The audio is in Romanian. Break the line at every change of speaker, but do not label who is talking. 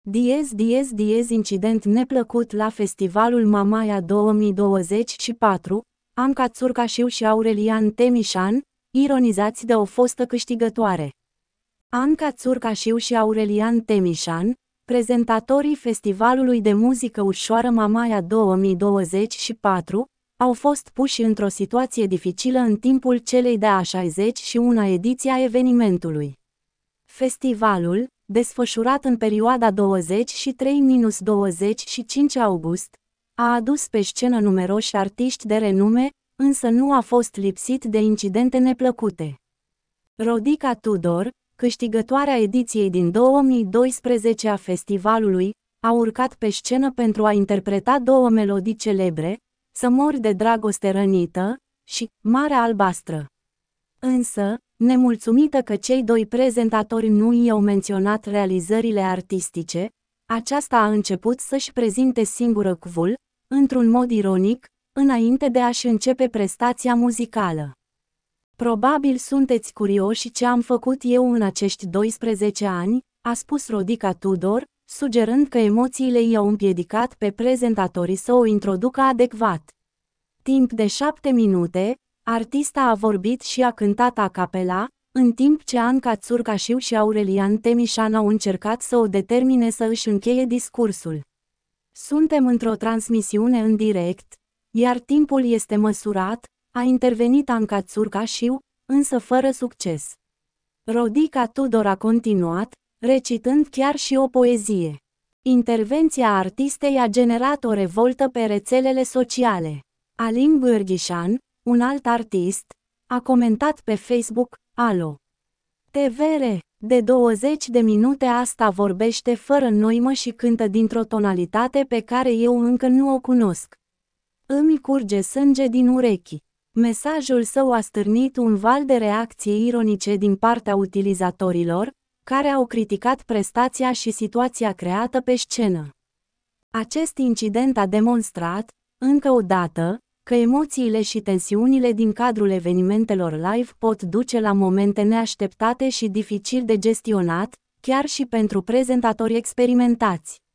Diez incident neplăcut la festivalul Mamaia 2024, Anca Țurcașiu și Aurelian Temișan, ironizați de o fostă câștigătoare. Anca Țurcașiu și Aurelian Temișan, prezentatorii festivalului de muzică ușoară Mamaia 2024, au fost puși într-o situație dificilă în timpul celei de-a 61-a ediție a evenimentului. Festivalul, desfășurat în perioada 23-25 august, a adus pe scenă numeroși artiști de renume, însă nu a fost lipsit de incidente neplăcute. Rodica Tudor, câștigătoarea ediției din 2012 a festivalului, a urcat pe scenă pentru a interpreta două melodii celebre, Să mori de dragoste rănită și Marea albastră. Însă, nemulțumită că cei doi prezentatori nu i-au menționat realizările artistice, aceasta a început să-și prezinte singură cuvul, într-un mod ironic, înainte de a-și începe prestația muzicală. Probabil sunteți curioși ce am făcut eu în acești 12 ani, a spus Rodica Tudor, sugerând că emoțiile i-au împiedicat pe prezentatorii să o introducă adecvat. Timp de 7 minute, artista a vorbit și a cântat a capela, în timp ce Anca Țurcașiu și Aurelian Temișan au încercat să o determine să își încheie discursul. Suntem într-o transmisiune în direct, iar timpul este măsurat, a intervenit Anca Țurcașiu, însă fără succes. Rodica Tudor a continuat, recitând chiar și o poezie. Intervenția artistei a generat o revoltă pe rețelele sociale. Alin Bârghișan, un alt artist, a comentat pe Facebook: Alo! TVR, de 20 de minute asta vorbește fără noimă și cântă dintr-o tonalitate pe care eu încă nu o cunosc. Îmi curge sânge din urechi. Mesajul său a stârnit un val de reacții ironice din partea utilizatorilor, care au criticat prestația și situația creată pe scenă. Acest incident a demonstrat, încă o dată, că emoțiile și tensiunile din cadrul evenimentelor live pot duce la momente neașteptate și dificil de gestionat, chiar și pentru prezentatori experimentați.